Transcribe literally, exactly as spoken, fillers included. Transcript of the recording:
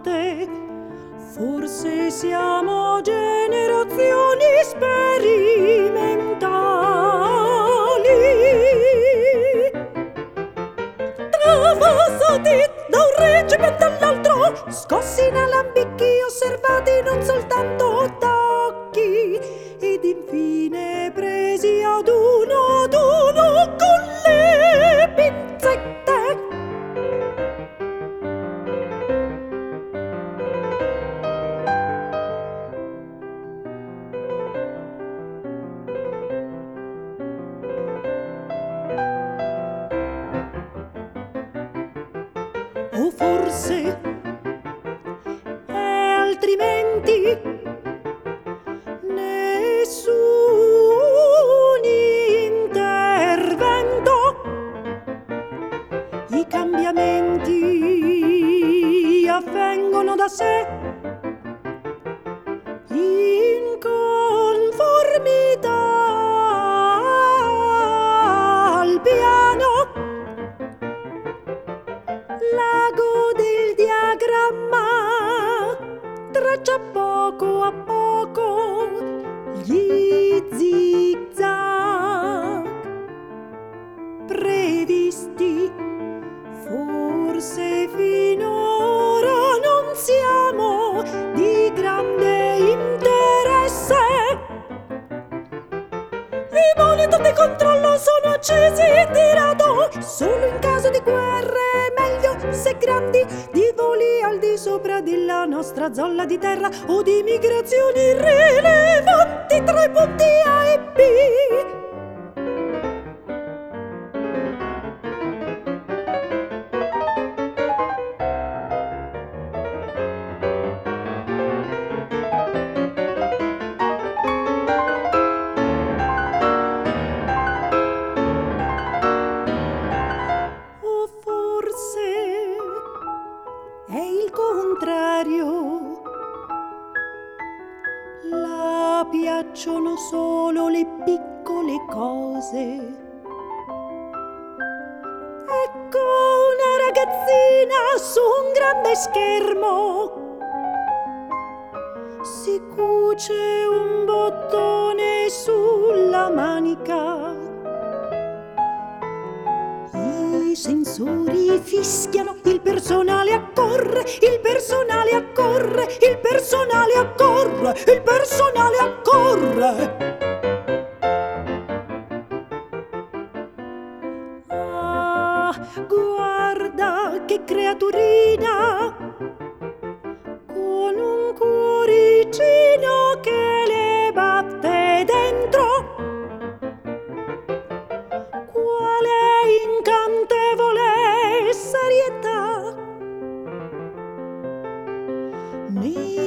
notte. Forse siamo generazioni sperimentali, travasati da un regime all'altro, scossi in alambicchi, osservati non soltanto da occhi, ed infine presi ad uno ad uno con le pinzette. O forse è altrimenti nessun intervento, i cambiamenti avvengono da sé in conformità al piano l'ago del diagramma, traccia poco a poco gli zigzag previsti. Forse finora non siamo di grande interesse, i monitor di controllo sono accesi di rado solo in caso di guerre, meglio se grandi, di voli al di sopra della nostra zolla di terra o di migrazioni rilevanti tra i punti A e B. È il contrario, la piacciono solo le piccole cose. Ecco una ragazzina su un grande schermo, si cuce un bottone sulla manica. I sensori fischiano, il personale accorre, il personale accorre, il personale accorre, il personale accorre. Ah, guarda che creaturina, con un cuoricino che le batte dentro. Incantevole serietà,